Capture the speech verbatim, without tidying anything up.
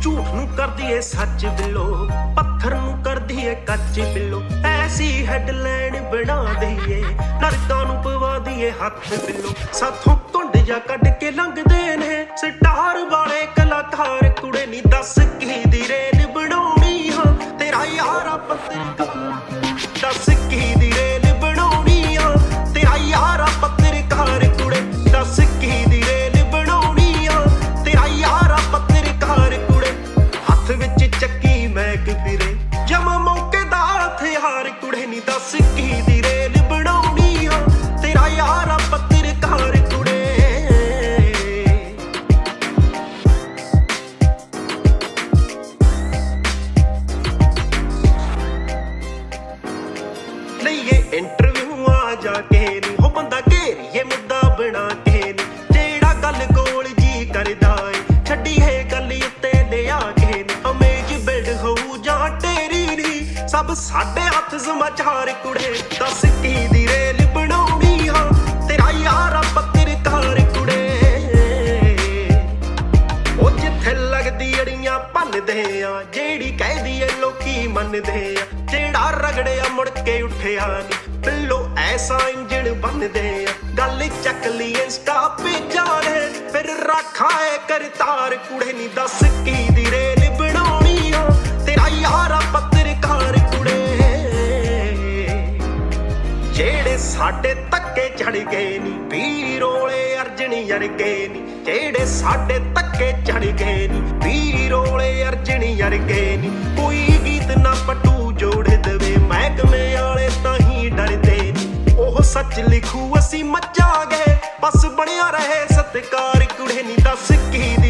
झूठ नू कर दिए सच बिलो, पत्थर नू कर दिए कच बिलो। ऐसी हैडलाइन बना दईए नरकां नू पवा दिए हथ बिलो। साथों घुंड जा कढ के लंघदे ने स्टार वाले कलाकार कुड़े नी दस की दी रेल बनाउणी हां तेरा यारा पत्रकार। दस की दी रेल बनाउणी हां तेरा यारा पत्रकार कुड़े। दस की दी रेल बनाउणी हां तेरा यारा पत्रकार कुड़े। हथ विच चक्की मैक फिरे जमा मौके दा हथियार कुड़े नी दस की दी रेल बनाउणी हां तेरा यारा पत्रकार कुड़े। लईए इंटरव्यू आ जाके नी हो बंदा घेरिए मुद्दा बना के नी जेड़ा गल कोल जी करदा ए छड्डी है गल उत्ते ले आके नी। अमेज बिल्ड होऊ जां तेरी नी सब साडे हथ समाचार कुड़े। दस की दी रेल बनाउणी हां तेरा यारा पत्रकार कुड़े। ओ जिथे लगदी अड़ियां भनदे आ जेड़ी कहदी ए लोकी मनदे आ जेड़ा रगड़िया मुड़ के उठिया नी बिल्लो ऐसा इंजन बनदे आ। गल चक ली इंस्टा पेजा ने फिर रखा है करतार कुड़े नी दस की दी रेल बनाउणी हां तेरा यारा पत्रकार कुड़े। जेड़े साडे धक्के चढ़ गए नी वीरोले अर्जन अरगे नी जेड़े साडे धक्के चढ़ गए नी वीरोले अर्जन अरगे नी। कोई गीत ना पटू जोड़ देवे महकमे आले ताही डरदे नी। ओह सच लिखू असी मचा गए बस बनिया रहे सत्कार कुड़े नी दस की